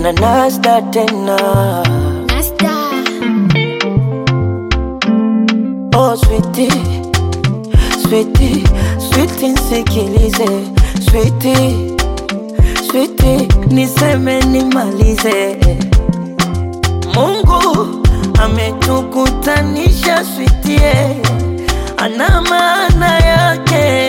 na Nasda tena. Nasda. Oh sweetie, sweetie, sweetie nisikilize. Sweetie, sweetie, niseme nimalize. Mungu ametukutanisha sweetie, ana maana yake.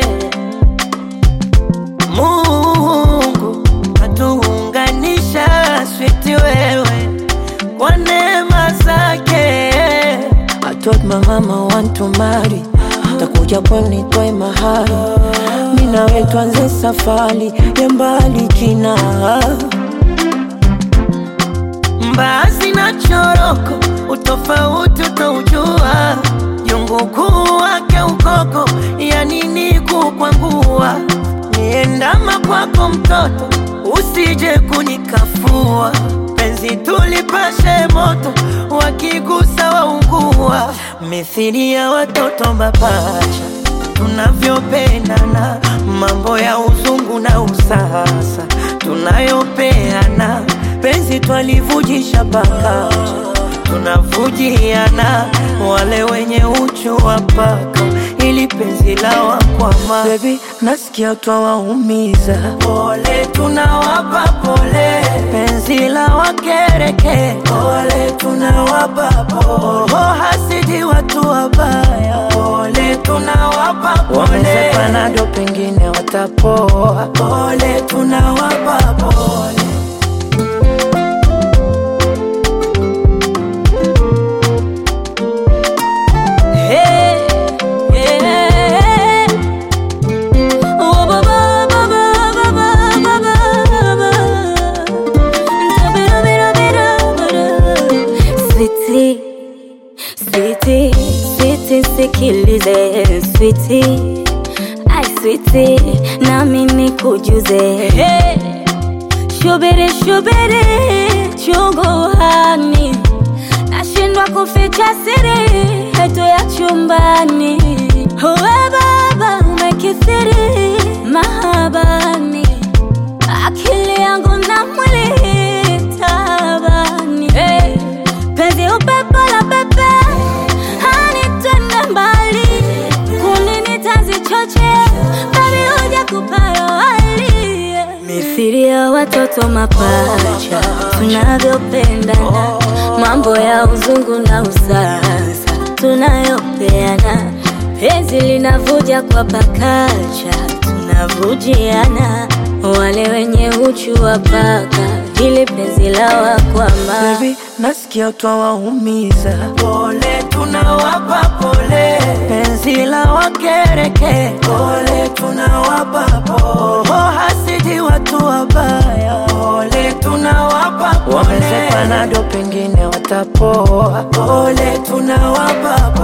Mungu atuunganisha sweetie wewe kwa neema zake. I told my mama want to marry, takuja pwani toe mahari, mimi nawe tuanze safari ya mbali kina. Mbaazi na choroko, utofauti utaujua. Jungu kuu wake ukoko, ya nini kukwangua. Niendama kwako mtoto, usije kunikafua. Penzi tulipashe moto, wakigusa waungua. Mithili ya watoto mapacha, tunavyopendana. Mambo ya uzungu na usasa, tunayopeana. Penzi twalivujisha paka, tunavujiana. Wale wenye uchu wa paka, ili penzi la wakwama. Baby, nasikia twawaumiza, pole tunawapa pole. Penzi la wakereke, pole tunawapa pole. Hasidi watu wabaya, pole tunawapa pole. Wamesepana ndo pengine watapoa, pole tunawapa pole. Sweetie, sweetie, sikilize. Sweetie, ay sweetie, nami nikujuze. Shubiri, shubiri, chungu hani, nashindwa kuficha siri yetu ya chumbani. Uwe baba umekithiri mahabani, akili yangu na mwili tabani. Penzi upepo la pepe, hanitende mbali. Kunini tazi choche, babi uja kupayo wali. Mithili ya watoto mapacha, tunavyopendana. Mambo ya uzungu na usasa, tunayopeana. Penzi linavuja kwa pakacha, tunavujiana. Wale wenye uchu wa paka, hili penzi la wakwama. Baby, nasikia twawaumiza, pole tunawapa pole. Penzi la wakereke, pole tunawapa pole. Hasidi watu wabaya, pole tunawapa pole. Wamesepana ndo pengine watapoa, pole tunawapa pole.